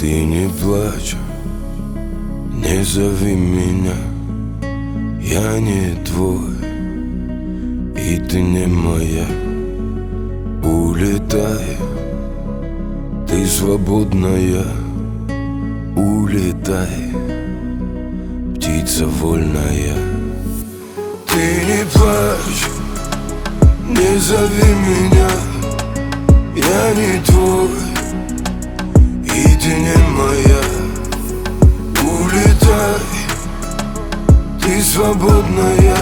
Ты не плачь, не зови меня, я не твой, и ты не моя. Улетай, ты свободная, улетай, птица вольная. Ты не плачь, не зови меня, я не твой, и ты не моя. Улетай, ты свободная,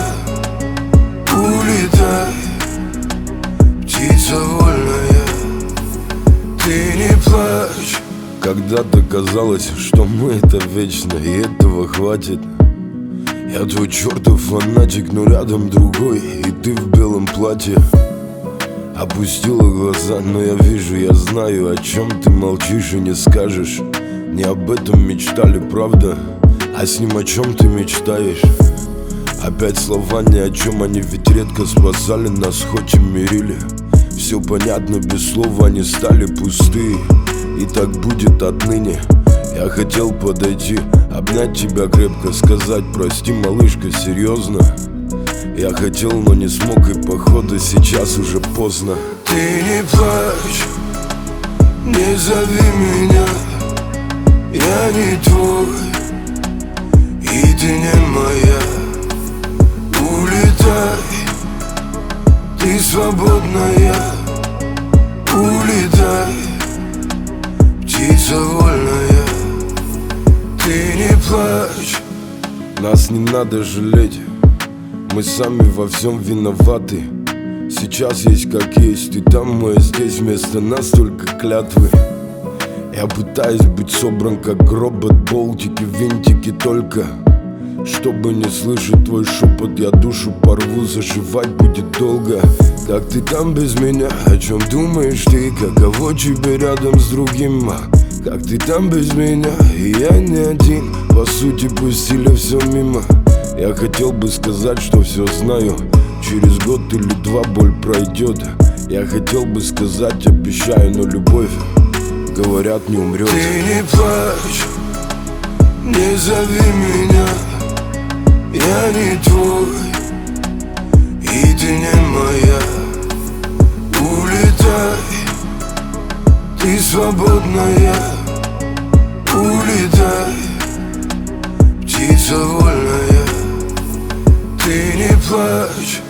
улетай, птица вольная. Ты не плачь. Когда-то казалось, что мы это вечно, и этого хватит. Я твой чертов фанатик, но рядом другой, и ты в белом платье. Опустила глаза, но я вижу, я знаю, о чем ты молчишь и не скажешь. Не об этом мечтали, правда, а с ним о чем ты мечтаешь. Опять слова ни о чем, они ведь редко спасали нас, хоть и мирили. Все понятно, без слов они стали пустые, и так будет отныне. Я хотел подойти, обнять тебя крепко, сказать прости, малышка, серьезно. Я хотел, но не смог, и походу сейчас уже поздно. Ты не плачь, не зови меня, я не твой, и ты не моя. Улетай, ты свободная, улетай, птица вольная. Ты не плачь. Нас не надо жалеть, мы сами во всем виноваты. Сейчас есть как есть, ты там, мы здесь, вместо нас только клятвы. Я пытаюсь быть собран как робот, болтики, винтики только. Чтобы не слышать твой шепот, я душу порву, заживать будет долго. Как ты там без меня, о чем думаешь ты, каково тебе рядом с другим? Как ты там без меня, и я не один, по сути пустили все мимо. Я хотел бы сказать, что все знаю, через год или два боль пройдет. Я хотел бы сказать, обещаю, но любовь, говорят, не умрет. Ты не плачь, не зови меня, я не твой, и ты не моя. Улетай, ты свободная, улетай, птица вольная. Ты не плачь.